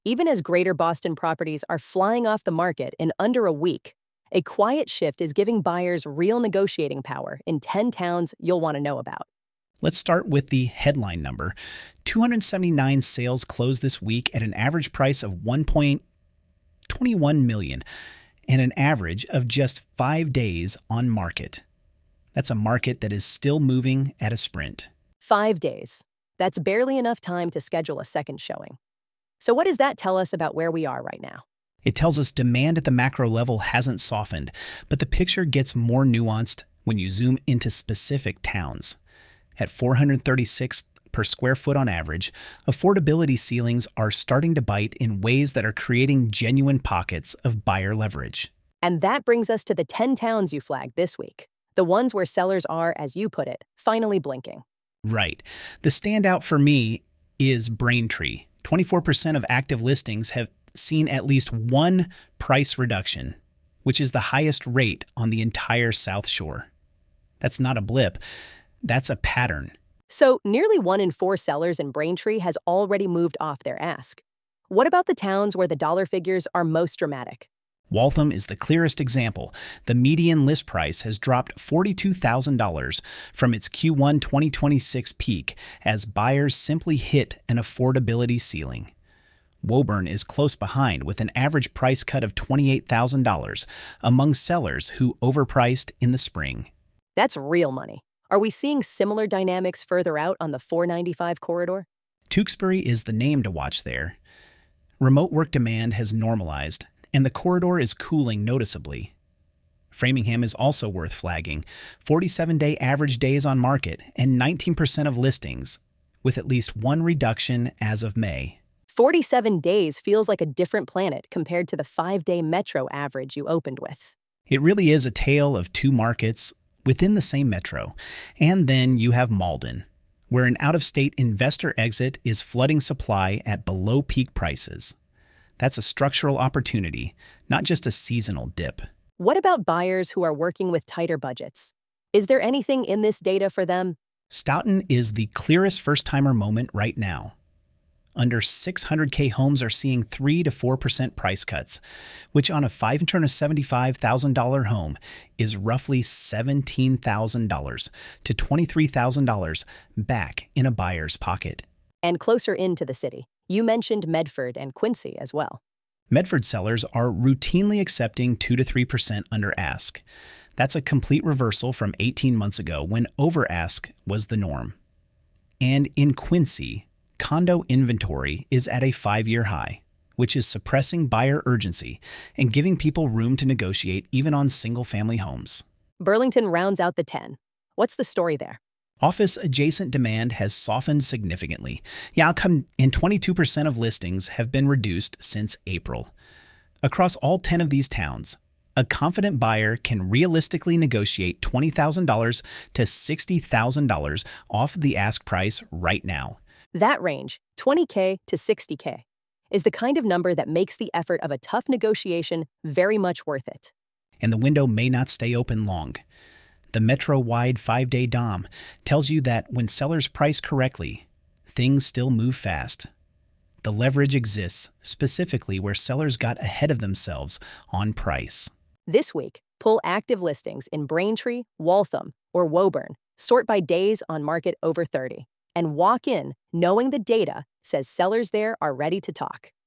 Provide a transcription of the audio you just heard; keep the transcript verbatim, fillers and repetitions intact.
Even as Greater Boston properties are flying off the market in under a week, a quiet shift is giving buyers real negotiating power in ten towns you'll want to know about. Let's start with the headline number. two hundred seventy-nine sales closed this week at an average price of one point two one million dollars and an average of just five days on market. That's a market that is still moving at a sprint. Five days. That's barely enough time to schedule a second showing. So what does that tell us about where we are right now? It tells us demand at the macro level hasn't softened, but the picture gets more nuanced when you zoom into specific towns. At four hundred thirty-six per square foot on average, affordability ceilings are starting to bite in ways that are creating genuine pockets of buyer leverage. And that brings us to the ten towns you flagged this week, the ones where sellers are, as you put it, finally blinking. Right. The standout for me is Braintree. twenty-four percent of active listings have seen at least one price reduction, which is the highest rate on the entire South Shore. That's not a blip. That's a pattern. So nearly one in four sellers in Braintree has already moved off their ask. What about the towns where the dollar figures are most dramatic? Waltham is the clearest example. The median list price has dropped forty-two thousand dollars from its Q one twenty twenty-six peak as buyers simply hit an affordability ceiling. Woburn is close behind with an average price cut of twenty-eight thousand dollars among sellers who overpriced in the spring. That's real money. Are we seeing similar dynamics further out on the four ninety-five corridor? Tewksbury is the name to watch there. Remote work demand has normalized, and the corridor is cooling noticeably. Framingham is also worth flagging. forty-seven day average days on market and nineteen percent of listings, with at least one reduction as of May. forty-seven days feels like a different planet compared to the five-day metro average you opened with. It really is a tale of two markets within the same metro. And then you have Malden, where an out-of-state investor exit is flooding supply at below peak prices. That's a structural opportunity, not just a seasonal dip. What about buyers who are working with tighter budgets? Is there anything in this data for them? Stoughton is the clearest first-timer moment right now. Under six hundred K homes are seeing three to four percent price cuts, which on a five hundred seventy-five thousand dollars home is roughly seventeen thousand dollars to twenty-three thousand dollars back in a buyer's pocket. And closer into the city, you mentioned Medford and Quincy as well. Medford sellers are routinely accepting two to three percent under ask. That's a complete reversal from eighteen months ago when over ask was the norm. And in Quincy, condo inventory is at a five-year high, which is suppressing buyer urgency and giving people room to negotiate even on single-family homes. Burlington rounds out the ten. What's the story there? Office-adjacent demand has softened significantly. Yeah, I'll come in twenty-two percent of listings have been reduced since April. Across all ten of these towns, a confident buyer can realistically negotiate twenty thousand dollars to sixty thousand dollars off the ask price right now. That range, twenty K to sixty K, is the kind of number that makes the effort of a tough negotiation very much worth it. And the window may not stay open long. The Metro-wide five-day D O M tells you that when sellers price correctly, things still move fast. The leverage exists specifically where sellers got ahead of themselves on price. This week, pull active listings in Braintree, Waltham, or Woburn, sort by days on market over thirty, and walk in knowing the data says sellers there are ready to talk.